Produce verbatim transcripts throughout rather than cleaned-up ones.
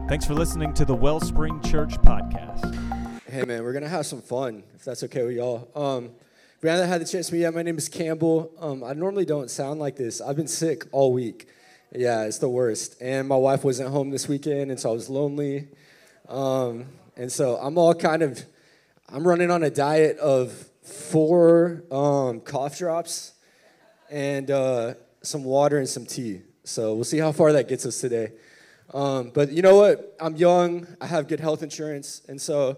Thanks for listening to the Wellspring Church podcast. Hey, man, we're going to have some fun, if that's okay with y'all. Um, if you haven't had the chance to meet yet, my name is Campbell. Um, I normally don't sound like this. I've been sick all week. Yeah, it's the worst. And my wife wasn't home this weekend, and so I was lonely. Um, and so I'm all kind of, I'm running on a diet of four um, cough drops and uh, some water and some tea. So we'll see how far that gets us today. Um, but you know what? I'm young. I have good health insurance, and so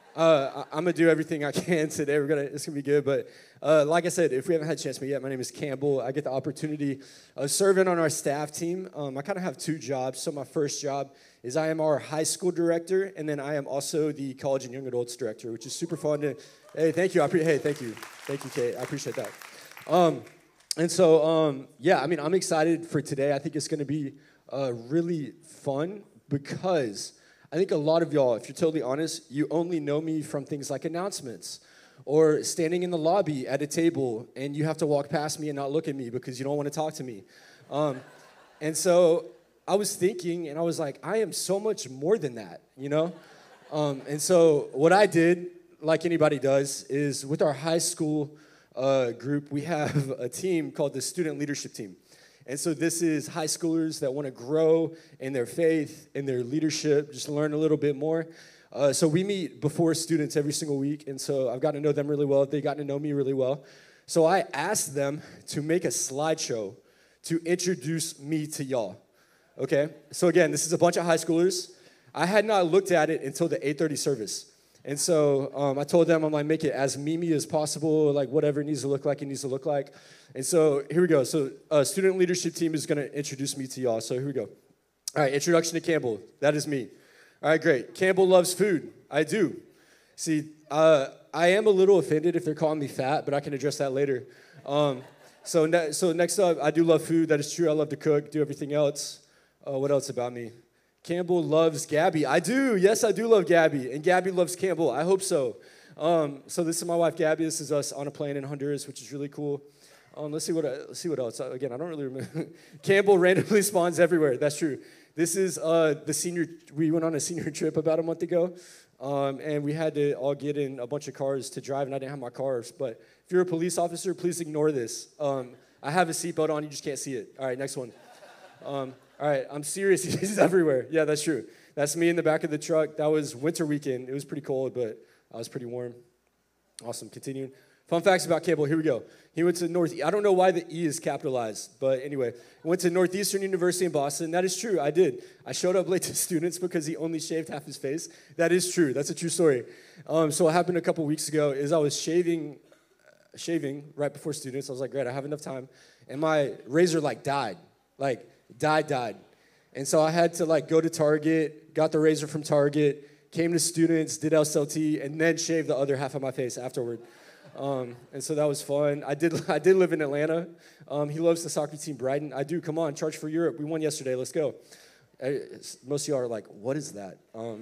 uh, I, I'm gonna do everything I can today. We're gonna. It's gonna be good. But uh, like I said, if we haven't had a chance to meet yet, my name is Campbell. I get the opportunity of serving on our staff team. Um, I kind of have two jobs. So my first job is I am our high school director, and then I am also the college and young adults director, which is super fun. To, hey, thank you. I pre- hey, thank you, thank you, Kate. I appreciate that. Um, and so um, yeah, I mean, I'm excited for today. I think it's gonna be Uh, really fun because I think a lot of y'all, if you're totally honest, you only know me from things like announcements or standing in the lobby at a table and you have to walk past me and not look at me because you don't want to talk to me. Um, and so I was thinking and I was like, I am so much more than that, you know? Um, and so what I did, like anybody does, is with our high school uh, group, we have a team called the Student Leadership Team. And so this is high schoolers that want to grow in their faith, in their leadership, just learn a little bit more. Uh, so we meet before students every single week, and so I've gotten to know them really well. They've gotten to know me really well. So I asked them to make a slideshow to introduce me to y'all, okay? So again, this is a bunch of high schoolers. I had not looked at it until the eight thirty service. And so um, I told them, I'm like, make it as memey as possible, like whatever it needs to look like, it needs to look like. And so here we go. So uh, student leadership team is going to introduce me to y'all. So here we go. All right, introduction to Campbell. That is me. All right, great. Campbell loves food. I do. See, uh, I am a little offended if they're calling me fat, but I can address that later. Um, so, ne- so next up, I do love food. That is true. I love to cook, do everything else. Uh, what else about me? Campbell loves Gabby. I do. Yes, I do love Gabby. And Gabby loves Campbell. I hope so. Um, so this is my wife, Gabby. This is us on a plane in Honduras, which is really cool. Um, let's see what let's see what else. Again, I don't really remember. Campbell randomly spawns everywhere. That's true. This is uh, the senior. We went on a senior trip about a month ago, um, and we had to all get in a bunch of cars to drive, and I didn't have my cars. But if you're a police officer, please ignore this. Um, I have a seatbelt on. You just can't see it. All right, next one. Um, all right, I'm serious. He's everywhere. Yeah, that's true. That's me in the back of the truck. That was winter weekend. It was pretty cold, but I was pretty warm. Awesome. Continuing. Fun facts about Campbell. Here we go. He went to North. I don't know why the E is capitalized, but anyway, went to Northeastern University in Boston. That is true. I did. I showed up late to students because he only shaved half his face. That is true. That's a true story. Um, so what happened a couple weeks ago is I was shaving, shaving right before students. I was like, great, I have enough time, and my razor like died, like died, died, and so I had to like go to Target, got the razor from Target, came to students, did S L T, and then shaved the other half of my face afterward. Um, and so that was fun. I did I did live in Atlanta. Um, he loves the soccer team, Brighton. I do. Come on, Charge for Europe. We won yesterday. Let's go. I, most of y'all are like, what is that? Um,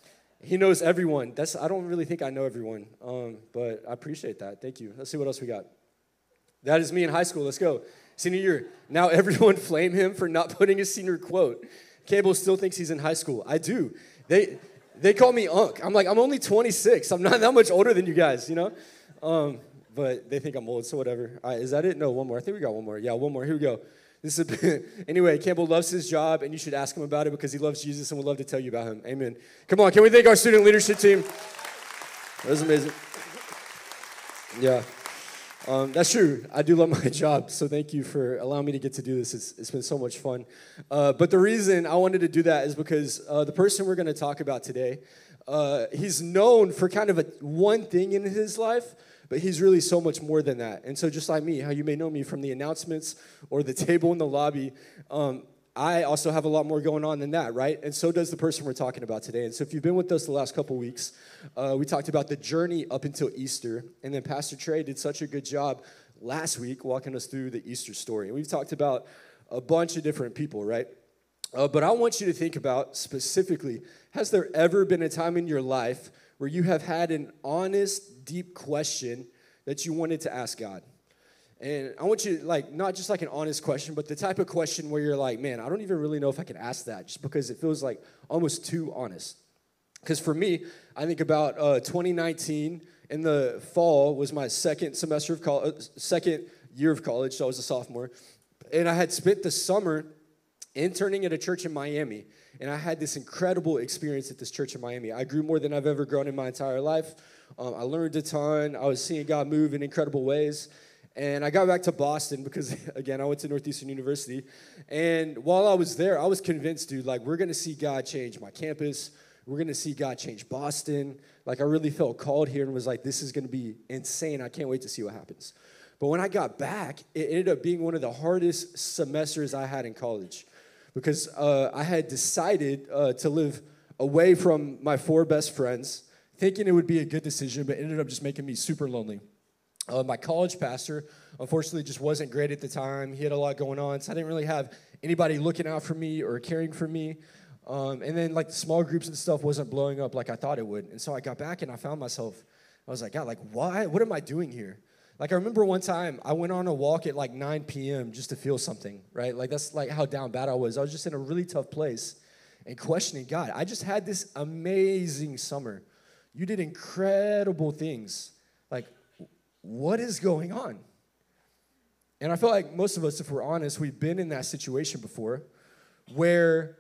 he knows everyone. That's I don't really think I know everyone, um, but I appreciate that. Thank you. Let's see what else we got. That is me in high school. Let's go. Senior year. Now everyone flame him for not putting a senior quote. Cable still thinks he's in high school. I do. They they call me Unc. I'm like, I'm only twenty-six. I'm not that much older than you guys, you know? Um, but they think I'm old, so whatever. All right, is that it? No, one more. I think we got one more. Yeah, one more. Here we go. This is a, anyway, Campbell loves his job, and you should ask him about it because he loves Jesus and would love to tell you about him. Amen. Come on, can we thank our student leadership team? That was amazing. Yeah. Um, that's true. I do love my job, so thank you for allowing me to get to do this. It's, it's been so much fun. Uh, but the reason I wanted to do that is because uh, the person we're going to talk about today, uh, he's known for kind of a one thing in his life, but he's really so much more than that. And so just like me, how you may know me from the announcements or the table in the lobby, um, I also have a lot more going on than that, right? And so does the person we're talking about today. And so if you've been with us the last couple weeks, uh, we talked about the journey up until Easter. And then Pastor Trey did such a good job last week walking us through the Easter story. And we've talked about a bunch of different people, right? Uh, but I want you to think about specifically, has there ever been a time in your life where you have had an honest, deep question that you wanted to ask God? And I want you to, like, not just like an honest question, but the type of question where you're like, man, I don't even really know if I can ask that just because it feels like almost too honest. Because for me, I think about uh, twenty nineteen in the fall was my second semester of college, second year of college, so I was a sophomore. And I had spent the summer interning at a church in Miami. And I had this incredible experience at this church in Miami. I grew more than I've ever grown in my entire life. Um, I learned a ton. I was seeing God move in incredible ways. And I got back to Boston because, again, I went to Northeastern University. And while I was there, I was convinced, dude, like, we're going to see God change my campus. We're going to see God change Boston. Like, I really felt called here and was like, this is going to be insane. I can't wait to see what happens. But when I got back, it ended up being one of the hardest semesters I had in college because uh, I had decided uh, to live away from my four best friends, thinking it would be a good decision, but ended up just making me super lonely. Uh, my college pastor, unfortunately, just wasn't great at the time. He had a lot going on, so I didn't really have anybody looking out for me or caring for me. Um, and then, like, the small groups and stuff wasn't blowing up like I thought it would. And so I got back, and I found myself, I was like, God, like, why? What am I doing here? Like, I remember one time I went on a walk at, like, nine p.m. just to feel something, right? Like, that's, like, how down bad I was. I was just in a really tough place and questioning God. I just had this amazing summer. You did incredible things. Like, what is going on? And I feel like most of us, if we're honest, we've been in that situation before where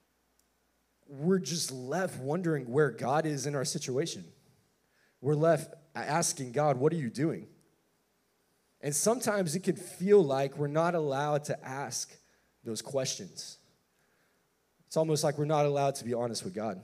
we're just left wondering where God is in our situation. We're left asking God, what are you doing? And sometimes it can feel like we're not allowed to ask those questions. It's almost like we're not allowed to be honest with God.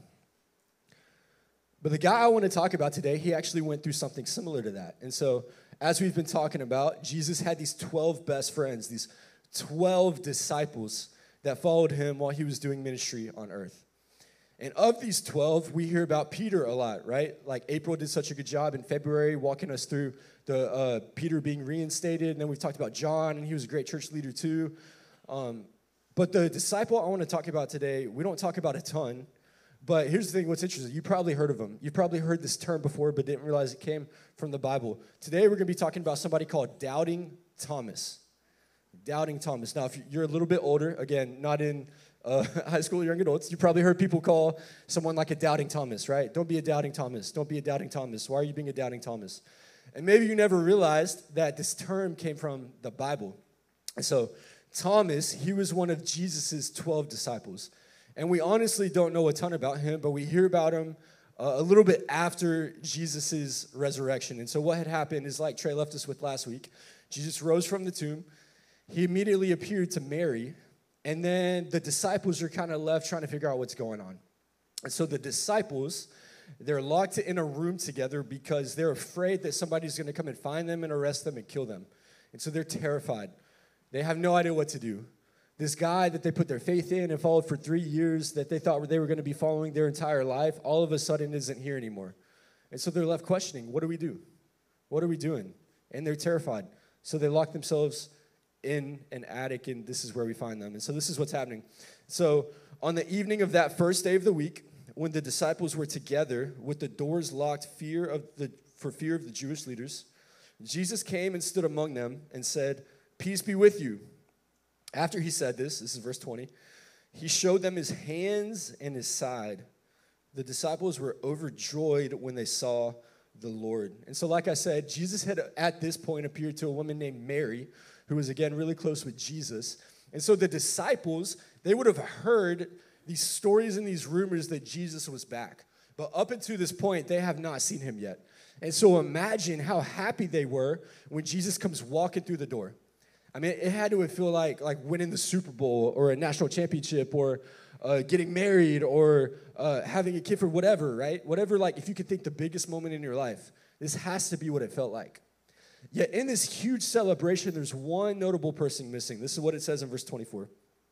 But the guy I want to talk about today, he actually went through something similar to that. And so, as we've been talking about, Jesus had these twelve best friends, these twelve disciples that followed him while he was doing ministry on earth. And of these twelve, we hear about Peter a lot, right? Like April did such a good job in February walking us through the uh, Peter being reinstated. And then we've talked about John, and he was a great church leader too. Um, but the disciple I want to talk about today, we don't talk about a ton. But here's the thing, what's interesting, you probably heard of him. You probably heard this term before, but didn't realize it came from the Bible. Today, we're going to be talking about somebody called Doubting Thomas. Doubting Thomas. Now, if you're a little bit older, again, not in uh, high school or young adults, you probably heard people call someone like a Doubting Thomas, right? Don't be a Doubting Thomas. Don't be a Doubting Thomas. Why are you being a Doubting Thomas? And maybe you never realized that this term came from the Bible. And so, Thomas, he was one of Jesus' twelve disciples. And we honestly don't know a ton about him, but we hear about him uh, a little bit after Jesus' resurrection. And so what had happened is, like Trey left us with last week, Jesus rose from the tomb. He immediately appeared to Mary, and then the disciples are kind of left trying to figure out what's going on. And so the disciples, they're locked in a room together because they're afraid that somebody's going to come and find them and arrest them and kill them. And so they're terrified. They have no idea what to do. This guy that they put their faith in and followed for three years that they thought they were going to be following their entire life, all of a sudden isn't here anymore. And so they're left questioning, what do we do? What are we doing? And they're terrified. So they lock themselves in an attic, and this is where we find them. And so this is what's happening. So on the evening of that first day of the week, when the disciples were together with the doors locked fear of the, for fear of the Jewish leaders, Jesus came and stood among them and said, "Peace be with you." After he said this, this is verse twenty, he showed them his hands and his side. The disciples were overjoyed when they saw the Lord. And so, like I said, Jesus had at this point appeared to a woman named Mary, who was, again, really close with Jesus. And so the disciples, they would have heard these stories and these rumors that Jesus was back. But up until this point, they have not seen him yet. And so imagine how happy they were when Jesus comes walking through the door. I mean, it had to feel like like winning the Super Bowl or a national championship or uh, getting married or uh, having a kid for whatever, right? Whatever, like, if you could think the biggest moment in your life, this has to be what it felt like. Yet in this huge celebration, there's one notable person missing. This is what it says in verse twenty-four.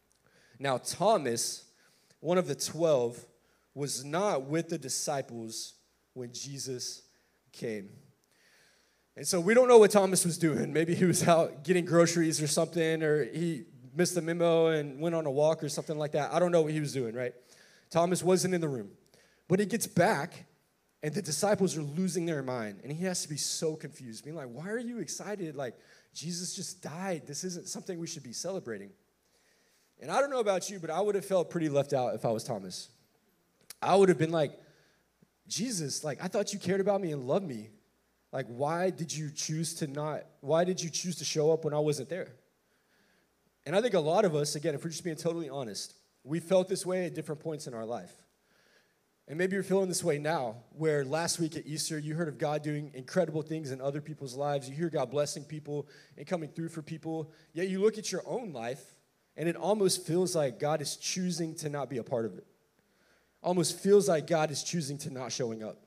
Now, Thomas, one of the twelve, was not with the disciples when Jesus came. And so we don't know what Thomas was doing. Maybe he was out getting groceries or something, or he missed the memo and went on a walk or something like that. I don't know what he was doing, right? Thomas wasn't in the room. But he gets back, and the disciples are losing their mind, and he has to be so confused, being like, why are you excited? Like, Jesus just died. This isn't something we should be celebrating. And I don't know about you, but I would have felt pretty left out if I was Thomas. I would have been like, Jesus, like, I thought you cared about me and loved me. Like, why did you choose to not, why did you choose to show up when I wasn't there? And I think a lot of us, again, if we're just being totally honest, we felt this way at different points in our life. And maybe you're feeling this way now, where last week at Easter, you heard of God doing incredible things in other people's lives. You hear God blessing people and coming through for people. Yet you look at your own life, and it almost feels like God is choosing to not be a part of it. Almost feels like God is choosing to not showing up.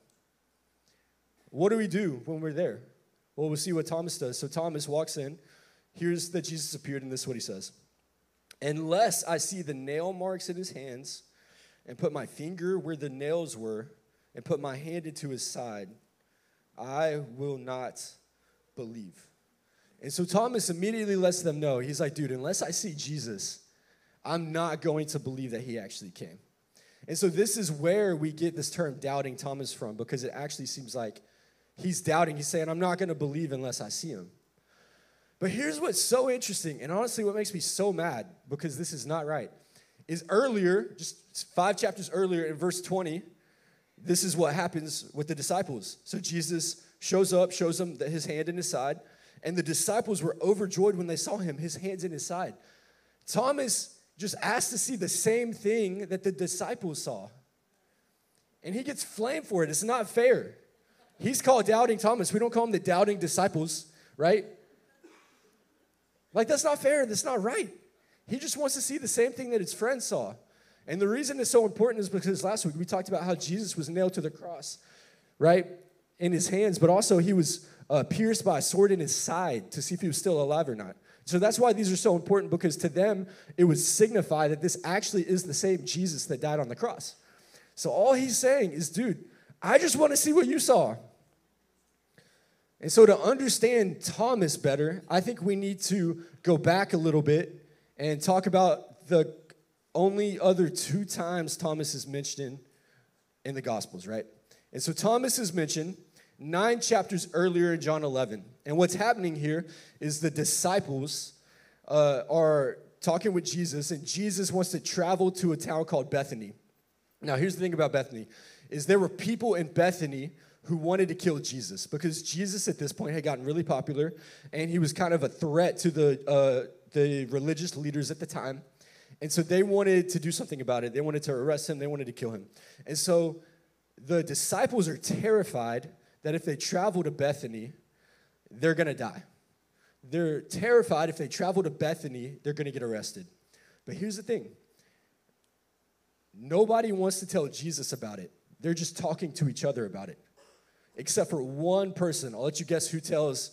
What do we do when we're there? Well, we'll see what Thomas does. So Thomas walks in, hears that Jesus appeared, and this is what he says. Unless I see the nail marks in his hands and put my finger where the nails were and put my hand into his side, I will not believe. And so Thomas immediately lets them know. He's like, dude, unless I see Jesus, I'm not going to believe that he actually came. And so this is where we get this term doubting Thomas from, because it actually seems like he's doubting. He's saying, I'm not going to believe unless I see him. But here's what's so interesting, and honestly what makes me so mad, because this is not right, is earlier, just five chapters earlier in verse twenty, this is what happens with the disciples. So Jesus shows up, shows them his hand in his side, and the disciples were overjoyed when they saw him, his hands in his side. Thomas just asked to see the same thing that the disciples saw. And he gets flamed for it. It's not fair. He's called Doubting Thomas. We don't call him the Doubting Disciples, right? Like, that's not fair. That's not right. He just wants to see the same thing that his friends saw. And the reason it's so important is because last week we talked about how Jesus was nailed to the cross, right, in his hands, but also he was uh, pierced by a sword in his side to see if he was still alive or not. So that's why these are so important, because to them, it would signify that this actually is the same Jesus that died on the cross. So all he's saying is, dude, I just want to see what you saw. And so to understand Thomas better, I think we need to go back a little bit and talk about the only other two times Thomas is mentioned in the Gospels, right? And so Thomas is mentioned nine chapters earlier in John eleven. And what's happening here is the disciples uh, are talking with Jesus, and Jesus wants to travel to a town called Bethany. Now, here's the thing about Bethany, is there were people in Bethany who wanted to kill Jesus, because Jesus at this point had gotten really popular, and he was kind of a threat to the uh, the religious leaders at the time. And so they wanted to do something about it. They wanted to arrest him. They wanted to kill him. And so the disciples are terrified that if they travel to Bethany, they're going to die. They're terrified if they travel to Bethany, they're going to get arrested. But here's the thing. Nobody wants to tell Jesus about it. They're just talking to each other about it. Except for one person. I'll let you guess who tells.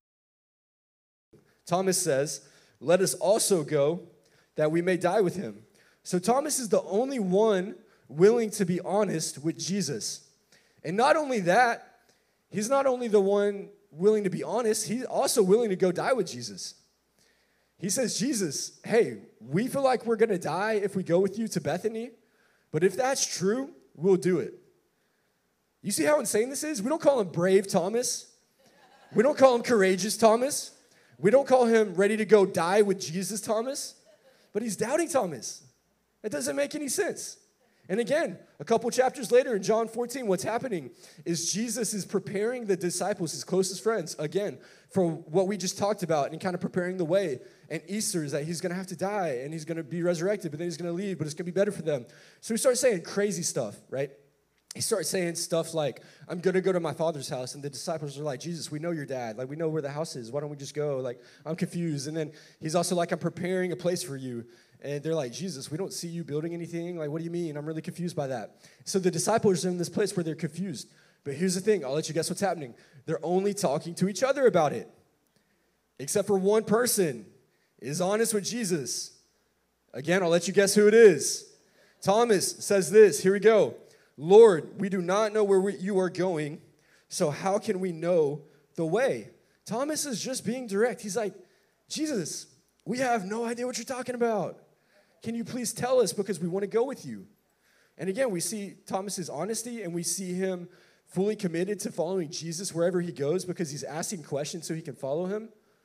Thomas says, let us also go that we may die with him. So Thomas is the only one willing to be honest with Jesus. And not only that, he's not only the one willing to be honest, he's also willing to go die with Jesus. He says, Jesus, hey, we feel like we're going to die if we go with you to Bethany, but if that's true, we'll do it. You see how insane this is? We don't call him brave Thomas. We don't call him courageous Thomas. We don't call him ready to go die with Jesus Thomas, but he's doubting Thomas. It doesn't make any sense. And again, a couple chapters later in John fourteen, what's happening is Jesus is preparing the disciples, his closest friends, again, for what we just talked about, and kind of preparing the way. And Easter is that he's going to have to die, and he's going to be resurrected, but then he's going to leave, but it's going to be better for them. So he starts saying crazy stuff, right? He starts saying stuff like, I'm going to go to my father's house. And the disciples are like, Jesus, we know your dad. Like, we know where the house is. Why don't we just go? Like, I'm confused. And then he's also like, I'm preparing a place for you. And they're like, Jesus, we don't see you building anything. Like, what do you mean? I'm really confused by that. So the disciples are in this place where they're confused. But here's the thing. I'll let you guess what's happening. They're only talking to each other about it. Except for one person is honest with Jesus. Again, I'll let you guess who it is. Thomas says this. Here we go. Lord, we do not know where we, you are going, so how can we know the way? Thomas is just being direct. He's like, Jesus, we have no idea what you're talking about. Can you please tell us, because we want to go with you? And again, we see Thomas's honesty, and we see him fully committed to following Jesus wherever he goes, because he's asking questions so he can follow him.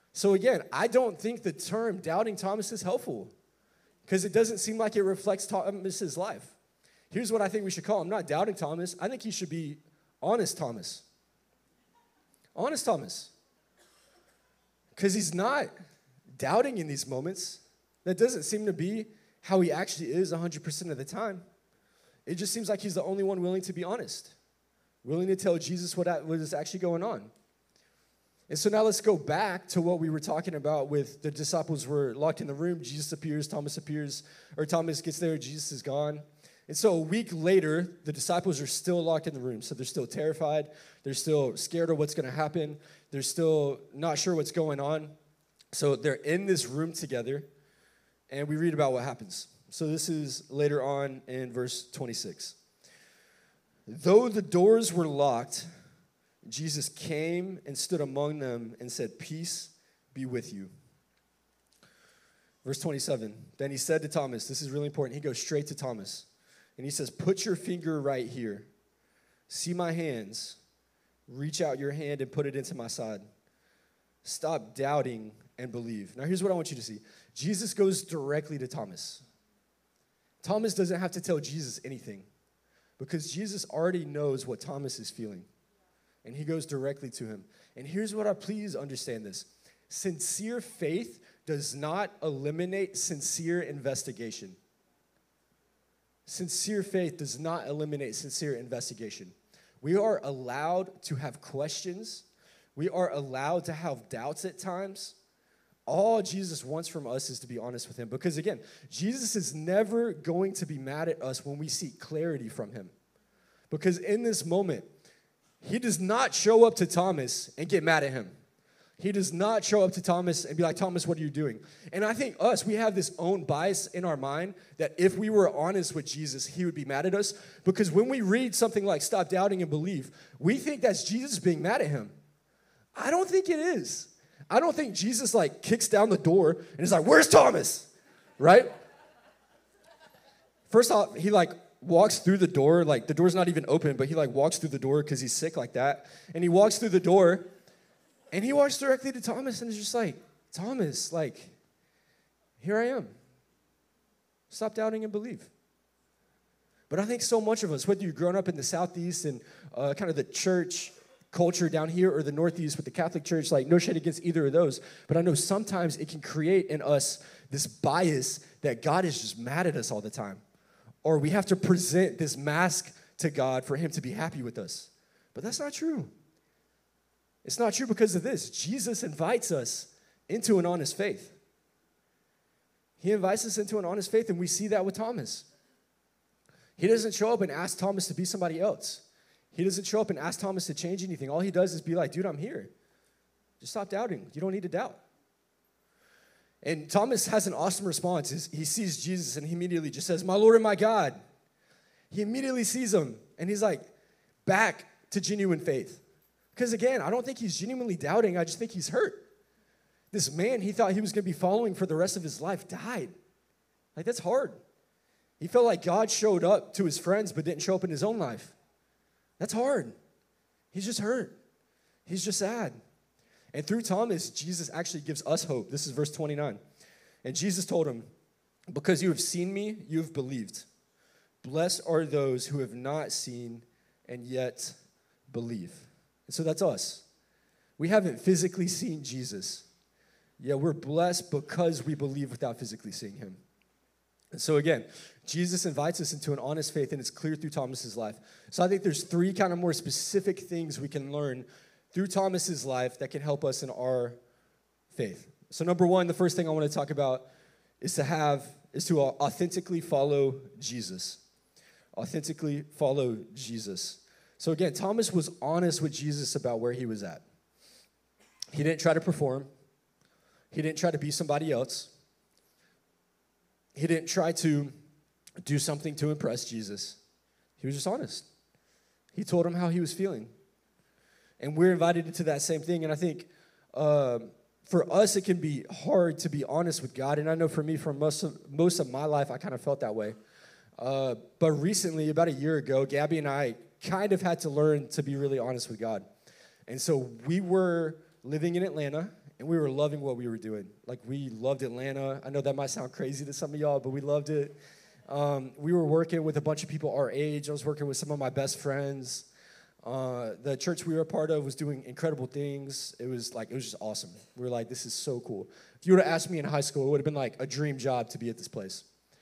So again, I don't think the term doubting Thomas is helpful because it doesn't seem like it reflects Thomas's life. Here's what I think we should call him. Not doubting Thomas. I think he should be honest Thomas. Honest Thomas. Because he's not doubting in these moments. That doesn't seem to be how he actually is one hundred percent of the time. It just seems like he's the only one willing to be honest, willing to tell Jesus what, what is actually going on. And so now let's go back to what we were talking about with the disciples were locked in the room. Jesus appears, Thomas appears, or Thomas gets there, Jesus is gone. And so a week later, the disciples are still locked in the room. So they're still terrified. They're still scared of what's going to happen. They're still not sure what's going on. So they're in this room together, and we read about what happens. So this is later on in verse twenty-six. Though the doors were locked, Jesus came and stood among them and said, "Peace be with you." Verse twenty-seven, then he said to Thomas, this is really important, he goes straight to Thomas, and he says, "Put your finger right here. See my hands. Reach out your hand and put it into my side. Stop doubting and believe." Now here's what I want you to see. Jesus goes directly to Thomas. Thomas doesn't have to tell Jesus anything because Jesus already knows what Thomas is feeling. And he goes directly to him. And here's what I please understand this. Sincere faith does not eliminate sincere investigation. Sincere faith does not eliminate sincere investigation. We are allowed to have questions. We are allowed to have doubts at times. All Jesus wants from us is to be honest with him. Because again, Jesus is never going to be mad at us when we seek clarity from him. Because in this moment, he does not show up to Thomas and get mad at him. He does not show up to Thomas and be like, "Thomas, what are you doing?" And I think us, we have this own bias in our mind that if we were honest with Jesus, he would be mad at us. Because when we read something like "stop doubting and believe," we think that's Jesus being mad at him. I don't think it is. I don't think Jesus like kicks down the door and is like, "Where's Thomas?" Right? First off, he like walks through the door, like the door's not even open, but he like walks through the door because he's sick like that. And he walks through the door and he walks directly to Thomas and is just like, "Thomas, like, here I am. Stop doubting and believe." But I think so much of us, whether you've grown up in the Southeast and uh, kind of the church culture down here or the Northeast with the Catholic Church, like no shade against either of those, but I know sometimes it can create in us this bias that God is just mad at us all the time. Or we have to present this mask to God for him to be happy with us. But that's not true. It's not true because of this. Jesus invites us into an honest faith. He invites us into an honest faith, and we see that with Thomas. He doesn't show up and ask Thomas to be somebody else. He doesn't show up and ask Thomas to change anything. All he does is be like, "Dude, I'm here. Just stop doubting. You don't need to doubt." And Thomas has an awesome response. He sees Jesus and he immediately just says, "My Lord and my God." He immediately sees him and he's like, back to genuine faith. Because again, I don't think he's genuinely doubting. I just think he's hurt. This man he thought he was going to be following for the rest of his life died. Like, that's hard. He felt like God showed up to his friends but didn't show up in his own life. That's hard. He's just hurt. He's just sad. And through Thomas, Jesus actually gives us hope. This is verse twenty-nine. And Jesus told him, "Because you have seen me, you have believed. Blessed are those who have not seen and yet believe." And so that's us. We haven't physically seen Jesus. Yeah, we're blessed because we believe without physically seeing him. And so again, Jesus invites us into an honest faith, and it's clear through Thomas's life. So I think there's three kind of more specific things we can learn through Thomas's life that can help us in our faith. So number one, the first thing I want to talk about is to have, is to authentically follow Jesus. Authentically follow Jesus. So again, Thomas was honest with Jesus about where he was at. He didn't try to perform. He didn't try to be somebody else. He didn't try to do something to impress Jesus. He was just honest. He told him how he was feeling. And we're invited into that same thing. And I think uh, for us, it can be hard to be honest with God. And I know for me, for most of, most of my life, I kind of felt that way. Uh, but recently, about a year ago, Gabby and I kind of had to learn to be really honest with God. And so we were living in Atlanta, and we were loving what we were doing. Like, we loved Atlanta. I know that might sound crazy to some of y'all, but we loved it. Um, we were working with a bunch of people our age. I was working with some of my best friends. Uh, the church we were a part of was doing incredible things. It was like, it was just awesome. We were like, this is so cool. If you would have asked me in high school, it would have been like a dream job to be at this place.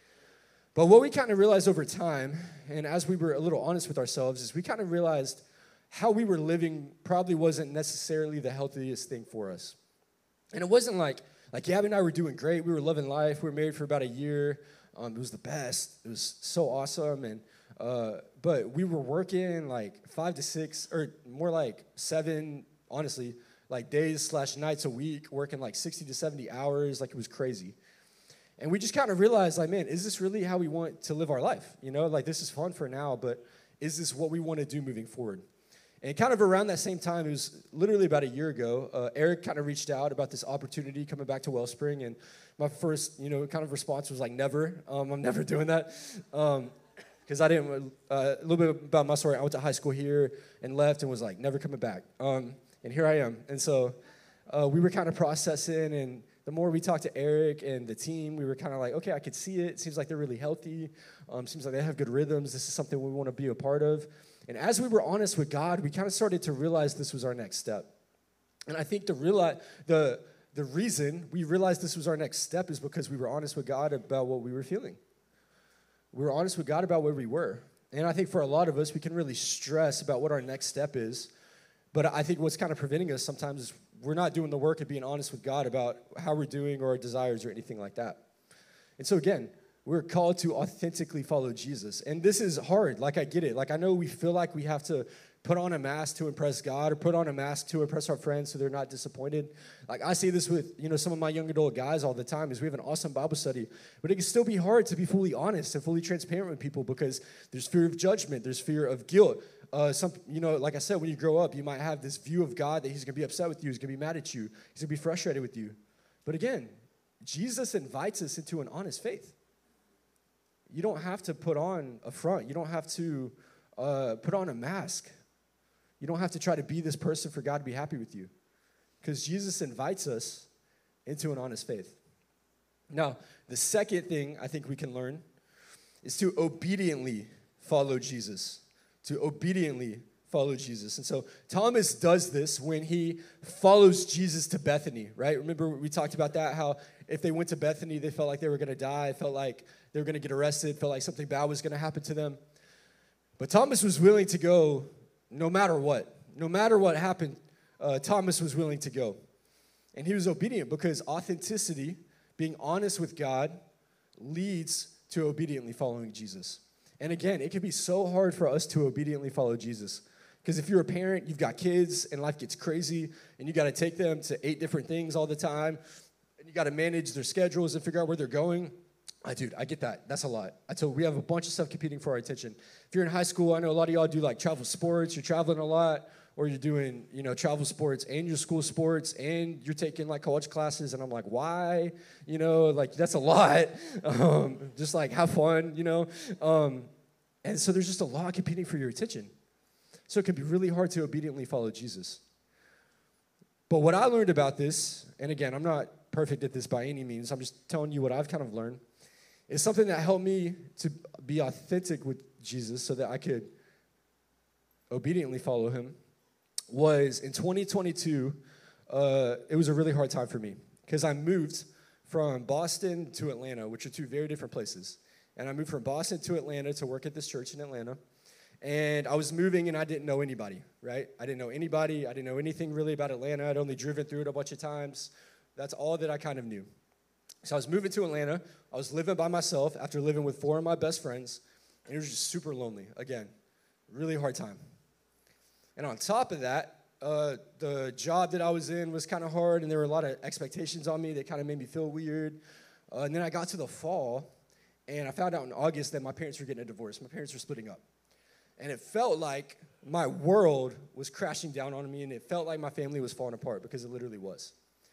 But what we kind of realized over time, and as we were a little honest with ourselves, is we kind of realized how we were living probably wasn't necessarily the healthiest thing for us. And it wasn't like, like Gabby and I were doing great. We were loving life. We were married for about a year. Um, it was the best. It was so awesome. And uh, but we were working like five to six, or more like seven, honestly, like days slash nights a week, working like sixty to seventy hours. Like, it was crazy. And we just kind of realized, like, man, is this really how we want to live our life? You know, like, this is fun for now, but is this what we want to do moving forward? And kind of around that same time, it was literally about a year ago, uh, Eric kind of reached out about this opportunity coming back to Wellspring, and my first, you know, kind of response was like, never. Um, I'm never doing that. Um, because I didn't, uh, a little bit about my story, I went to high school here and left and was like, never coming back. Um, and here I am. And so uh, we were kind of processing, and the more we talked to Eric and the team, we were kind of like, okay, I could see it. It seems like they're really healthy. Um, seems like they have good rhythms. This is something we want to be a part of. And as we were honest with God, we kind of started to realize this was our next step. And I think the realize, the the reason we realized this was our next step is because we were honest with God about what we were feeling. We were honest with God about where we were. And I think for a lot of us, we can really stress about what our next step is. But I think what's kind of preventing us sometimes is we're not doing the work of being honest with God about how we're doing or our desires or anything like that. And so again, we're called to authentically follow Jesus. And this is hard. Like, I get it. Like, I know we feel like we have to put on a mask to impress God or put on a mask to impress our friends so they're not disappointed. Like, I see this with, you know, some of my young adult guys all the time is we have an awesome Bible study, but it can still be hard to be fully honest and fully transparent with people because there's fear of judgment, there's fear of guilt. Uh, some, you know, like I said, when you grow up, you might have this view of God that he's going to be upset with you, he's going to be mad at you, he's going to be frustrated with you. But again, Jesus invites us into an honest faith. You don't have to put on a front. You don't have to uh, put on a mask. You don't have to try to be this person for God to be happy with you. Because Jesus invites us into an honest faith. Now, the second thing I think we can learn is to obediently follow Jesus. To obediently follow Jesus. And so Thomas does this when he follows Jesus to Bethany, right? Remember we talked about that, how if they went to Bethany, they felt like they were going to die, felt like they were going to get arrested, felt like something bad was going to happen to them. But Thomas was willing to go no matter what. No matter what happened, uh, Thomas was willing to go. And he was obedient because authenticity, being honest with God, leads to obediently following Jesus. And again, it can be so hard for us to obediently follow Jesus. Because if you're a parent, you've got kids, and life gets crazy, and you got to take them to eight different things all the time, and you got to manage their schedules and figure out where they're going. I, dude, I get that. That's a lot. I told we have a bunch of stuff competing for our attention. If you're in high school, I know a lot of y'all do like travel sports. You're traveling a lot, or you're doing, you know, travel sports and your school sports, and you're taking like college classes. And I'm like, why? You know, like that's a lot. Um, just like have fun, you know. Um, and so there's just a lot competing for your attention. So it can be really hard to obediently follow Jesus. But what I learned about this, and again, I'm not perfect at this by any means. I'm just telling you what I've kind of learned. It's something that helped me to be authentic with Jesus so that I could obediently follow him, was in twenty twenty-two, uh, it was a really hard time for me because I moved from Boston to Atlanta, which are two very different places. And I moved from Boston to Atlanta to work at this church in Atlanta. And I was moving and I didn't know anybody, right? I didn't know anybody. I didn't know anything really about Atlanta. I'd only driven through it a bunch of times. That's all that I kind of knew. So I was moving to Atlanta. I was living by myself after living with four of my best friends. And it was just super lonely. Again, really hard time. And on top of that, uh, the job that I was in was kind of hard, and there were a lot of expectations on me that kind of made me feel weird. Uh, and then I got to the fall, and I found out in August that my parents were getting a divorce. My parents were splitting up. And it felt like my world was crashing down on me, and it felt like my family was falling apart because it literally was.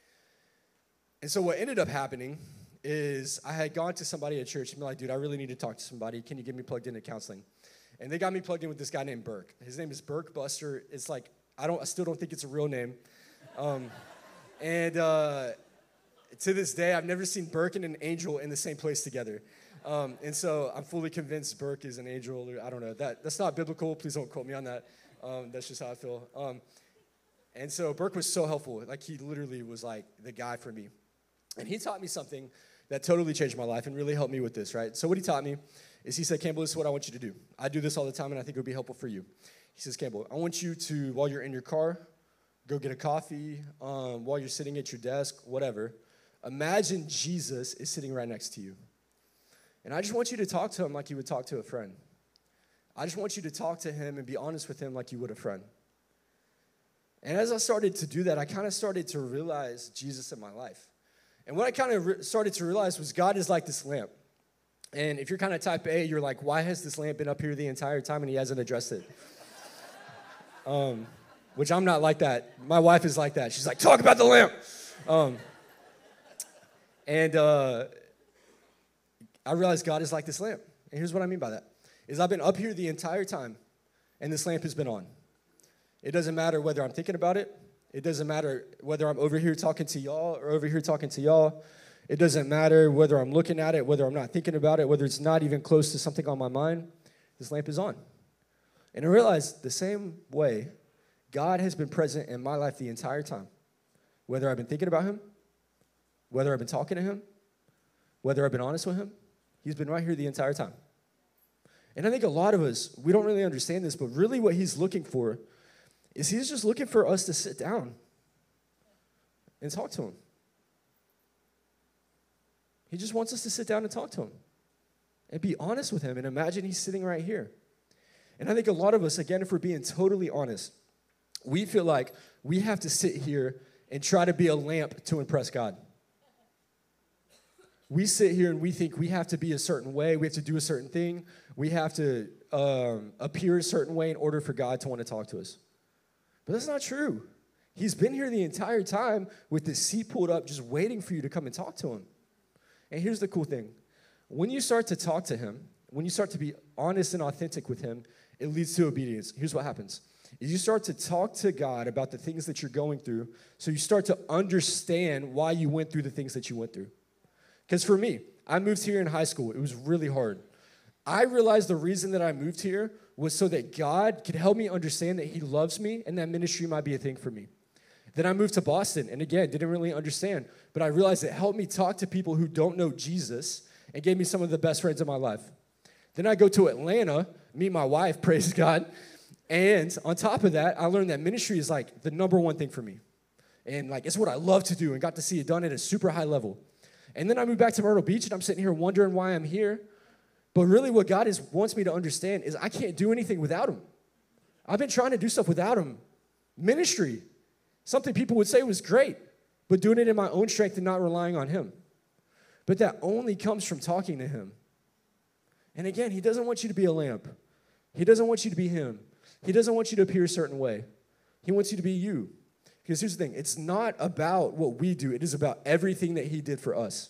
And so what ended up happening is I had gone to somebody at church and been like, dude, I really need to talk to somebody. Can you get me plugged into counseling? And they got me plugged in with this guy named Burke. His name is Burke Buster. It's like, I don't, I still don't think it's a real name. Um, And uh, to this day, I've never seen Burke and an angel in the same place together. Um, and so I'm fully convinced Burke is an angel. Or I don't know. That That's not biblical. Please don't quote me on that. Um, that's just how I feel. Um, and so Burke was so helpful. Like, he literally was like the guy for me. And he taught me something that totally changed my life and really helped me with this, right? So what he taught me is he said, Campbell, this is what I want you to do. I do this all the time, and I think it would be helpful for you. He says, Campbell, I want you to, while you're in your car, go get a coffee, um, while you're sitting at your desk, whatever, imagine Jesus is sitting right next to you. And I just want you to talk to him like you would talk to a friend. I just want you to talk to him and be honest with him like you would a friend. And as I started to do that, I kind of started to realize Jesus in my life. And what I kind of re- started to realize was God is like this lamp. And if you're kind of type A, you're like, why has this lamp been up here the entire time and he hasn't addressed it? um, which I'm not like that. My wife is like that. She's like, talk about the lamp. Um, and uh, I realized God is like this lamp. And here's what I mean by that. Is I've been up here the entire time, and this lamp has been on. It doesn't matter whether I'm thinking about it. It doesn't matter whether I'm over here talking to y'all or over here talking to y'all. It doesn't matter whether I'm looking at it, whether I'm not thinking about it, whether it's not even close to something on my mind. This lamp is on. And I realized the same way God has been present in my life the entire time. Whether I've been thinking about him, whether I've been talking to him, whether I've been honest with him, he's been right here the entire time. And I think a lot of us, we don't really understand this, but really what he's looking for is he's just looking for us to sit down and talk to him. He just wants us to sit down and talk to him and be honest with him and imagine he's sitting right here. And I think a lot of us, again, if we're being totally honest, we feel like we have to sit here and try to be a lamp to impress God. We sit here and we think we have to be a certain way. We have to do a certain thing. We have to um, appear a certain way in order for God to want to talk to us. But that's not true. He's been here the entire time with this seat pulled up just waiting for you to come and talk to him. And here's the cool thing. When you start to talk to him, when you start to be honest and authentic with him, it leads to obedience. Here's what happens. Is you start to talk to God about the things that you're going through, so you start to understand why you went through the things that you went through. Because for me, I moved here in high school. It was really hard. I realized the reason that I moved here was so that God could help me understand that he loves me and that ministry might be a thing for me. Then I moved to Boston, and again, didn't really understand, but I realized it helped me talk to people who don't know Jesus and gave me some of the best friends in my life. Then I go to Atlanta, meet my wife, praise God, and on top of that, I learned that ministry is like the number one thing for me. And like, it's what I love to do and got to see it done at a super high level. And then I moved back to Myrtle Beach, and I'm sitting here wondering why I'm here. But really what God is wants me to understand is I can't do anything without him. I've been trying to do stuff without him. Ministry, something people would say was great, but doing it in my own strength and not relying on him. But that only comes from talking to him. And again, he doesn't want you to be a lamp. He doesn't want you to be him. He doesn't want you to appear a certain way. He wants you to be you. Because here's the thing, it's not about what we do. It is about everything that he did for us.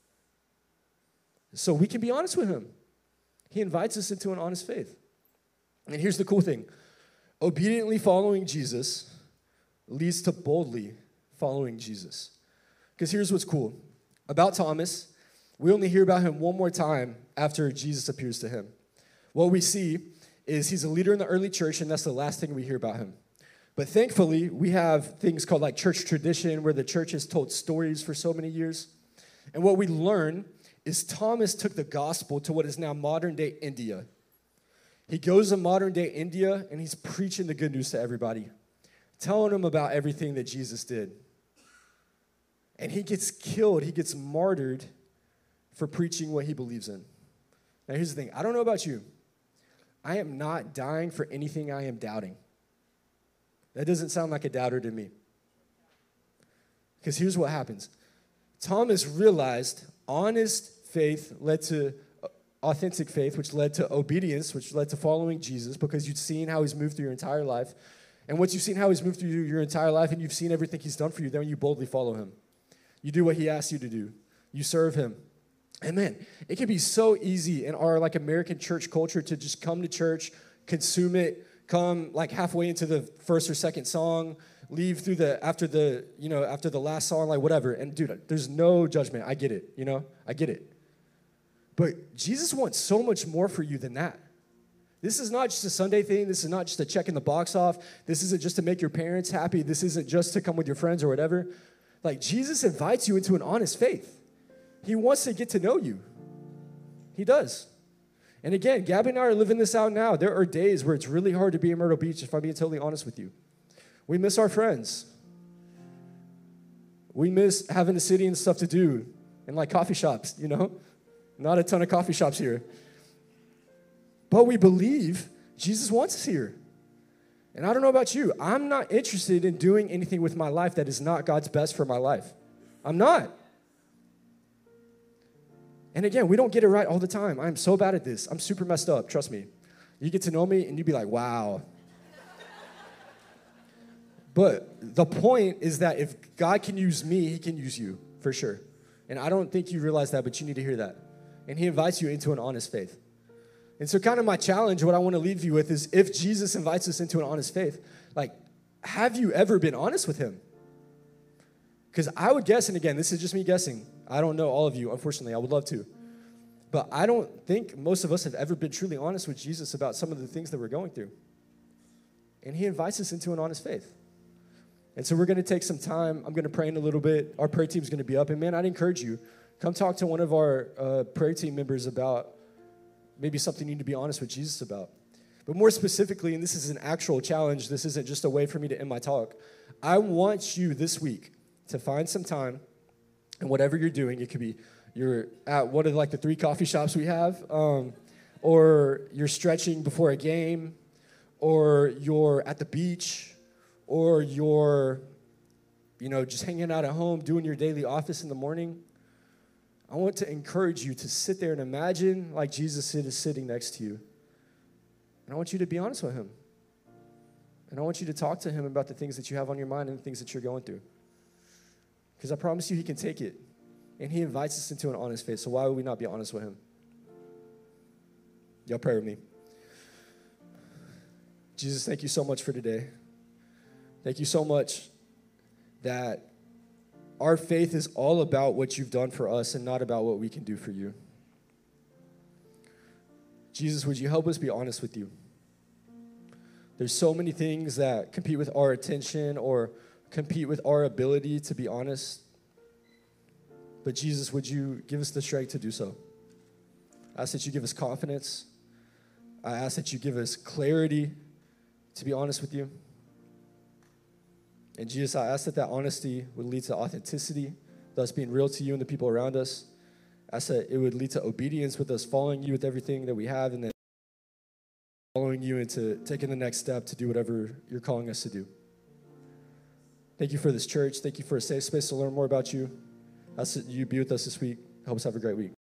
So we can be honest with him. He invites us into an honest faith. And here's the cool thing. Obediently following Jesus leads to boldly following Jesus. Because here's what's cool. About Thomas, we only hear about him one more time after Jesus appears to him. What we see is he's a leader in the early church, and that's the last thing we hear about him. But thankfully, we have things called like church tradition, where the church has told stories for so many years. And what we learn is Thomas took the gospel to what is now modern-day India. He goes to modern-day India, and he's preaching the good news to everybody, telling them about everything that Jesus did. And he gets killed. He gets martyred for preaching what he believes in. Now, here's the thing. I don't know about you. I am not dying for anything I am doubting. That doesn't sound like a doubter to me. Because here's what happens. Thomas realized honest faith led to authentic faith, which led to obedience, which led to following Jesus, because you'd seen how he's moved through your entire life. And once you've seen how he's moved through your entire life and you've seen everything he's done for you, then you boldly follow him. You do what he asks you to do. You serve him. And man, it can be so easy in our like American church culture to just come to church, consume it, come like halfway into the first or second song, leave through the, after the, you know, after the last song, like whatever. And dude, there's no judgment. I get it, you know, I get it. But Jesus wants so much more for you than that. This is not just a Sunday thing. This is not just a check in the box off. This isn't just to make your parents happy. This isn't just to come with your friends or whatever. Like, Jesus invites you into an honest faith. He wants to get to know you. He does. And again, Gabby and I are living this out now. There are days where it's really hard to be in Myrtle Beach, if I'm being totally honest with you. We miss our friends. We miss having a city and stuff to do and like coffee shops, you know? Not a ton of coffee shops here. But we believe Jesus wants us here. And I don't know about you. I'm not interested in doing anything with my life that is not God's best for my life. I'm not. And again, we don't get it right all the time. I'm so bad at this. I'm super messed up. Trust me. You get to know me and you'd be like, wow. But the point is that if God can use me, he can use you for sure. And I don't think you realize that, but you need to hear that. And he invites you into an honest faith. And so kind of my challenge, what I want to leave you with is if Jesus invites us into an honest faith, like, have you ever been honest with him? Because I would guess, and again, this is just me guessing. I don't know all of you, unfortunately. I would love to. But I don't think most of us have ever been truly honest with Jesus about some of the things that we're going through. And he invites us into an honest faith. And so we're going to take some time. I'm going to pray in a little bit. Our prayer team's going to be up. And man, I'd encourage you, come talk to one of our uh, prayer team members about maybe something you need to be honest with Jesus about. But more specifically, and this is an actual challenge, this isn't just a way for me to end my talk, I want you this week to find some time, and whatever you're doing, it could be you're at one of like the three coffee shops we have, um, or you're stretching before a game, or you're at the beach, or you're, you know, just hanging out at home, doing your daily office in the morning. I want to encourage you to sit there and imagine like Jesus is sitting next to you. And I want you to be honest with him. And I want you to talk to him about the things that you have on your mind and the things that you're going through. Because I promise you he can take it. And he invites us into an honest faith. So why would we not be honest with him? Y'all pray with me. Jesus, thank you so much for today. Thank you so much that our faith is all about what you've done for us and not about what we can do for you. Jesus, would you help us be honest with you? There's so many things that compete with our attention or compete with our ability to be honest. But Jesus, would you give us the strength to do so? I ask that you give us confidence. I ask that you give us clarity to be honest with you. And Jesus, I ask that that honesty would lead to authenticity, thus being real to you and the people around us. I ask that it would lead to obedience with us following you with everything that we have and then following you into taking the next step to do whatever you're calling us to do. Thank you for this church. Thank you for a safe space to learn more about you. I ask that you be with us this week. Help us have a great week.